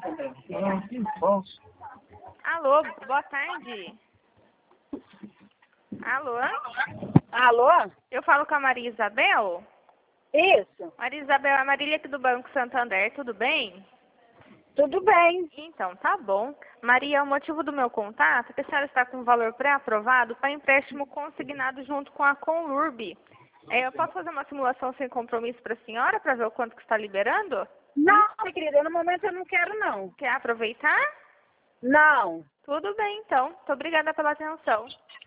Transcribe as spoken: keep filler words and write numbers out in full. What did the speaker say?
Ah, que bom. Alô, boa tarde. Alô? Alô? Eu falo com a Maria Isabel? Isso. Maria Isabel, é a Marília aqui do Banco Santander, tudo bem? Tudo bem. Então, tá bom. Maria, o motivo do meu contato é que a senhora está com o valor pré-aprovado para empréstimo consignado junto com a Conlurb. É, eu posso fazer uma simulação sem compromisso para a senhora para ver o quanto que está liberando? Não, minha querida, no momento eu não quero, não. Quer aproveitar? Não. Tudo bem, então. Muito obrigada pela atenção.